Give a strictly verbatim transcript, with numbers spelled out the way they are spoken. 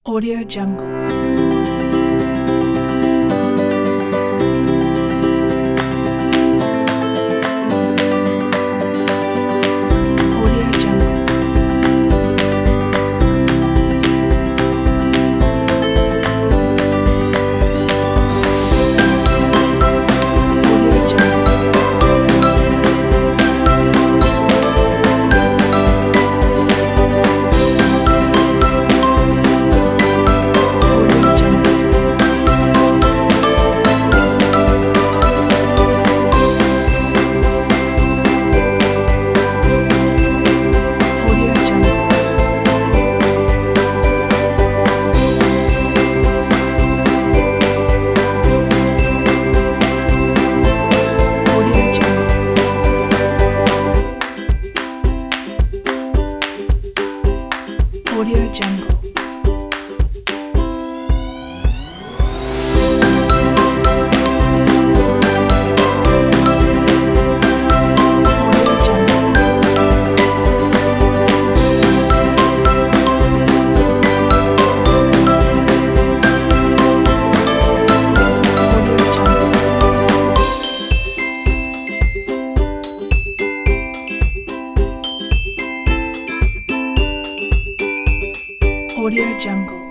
Audio Jungle. Audio Jungle. Audio Jungle. Audio Jungle. Audio Jungle. Audio Jungle. Audio Jungle. Audio Jungle. Audio Jungle. Audio Jungle.